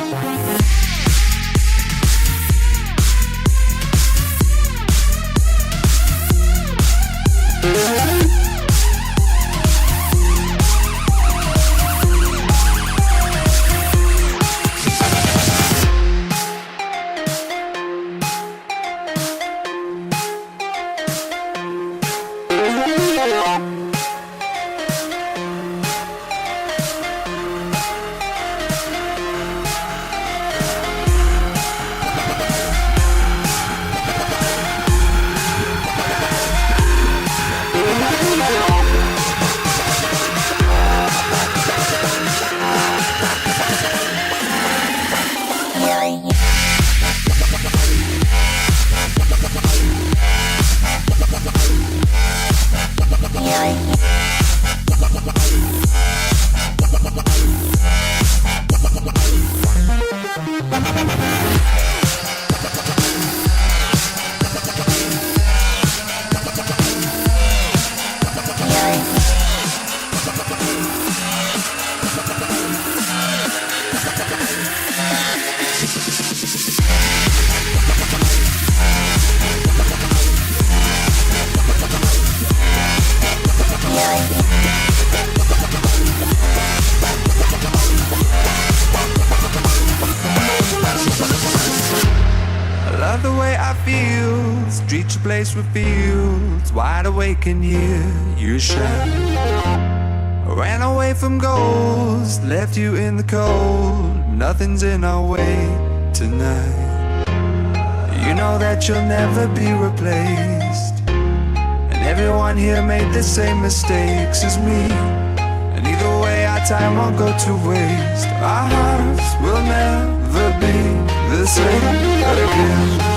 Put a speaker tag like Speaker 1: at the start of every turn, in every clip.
Speaker 1: Street your place with fields, wide awake and hear you shout. Ran away from goals, left you in the cold. Nothing's in our way tonight. You know that you'll never be replaced, and everyone here made the same mistakes as me. And either way our time won't go to waste. Our hearts will never be the same again.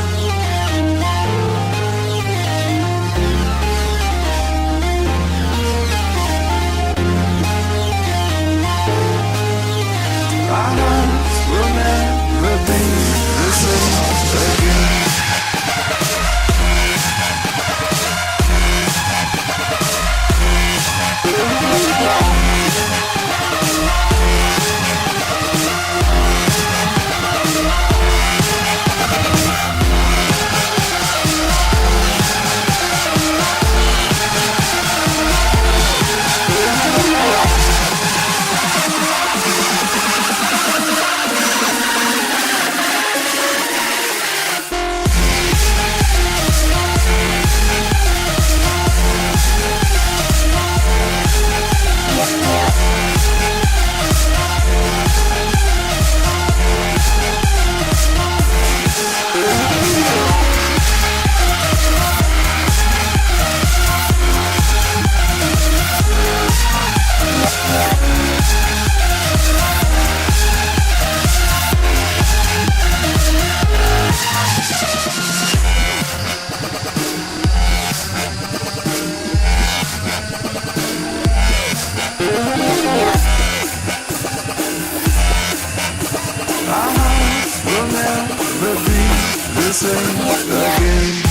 Speaker 1: Our hearts will never be the same again. Our hearts will never be the same again.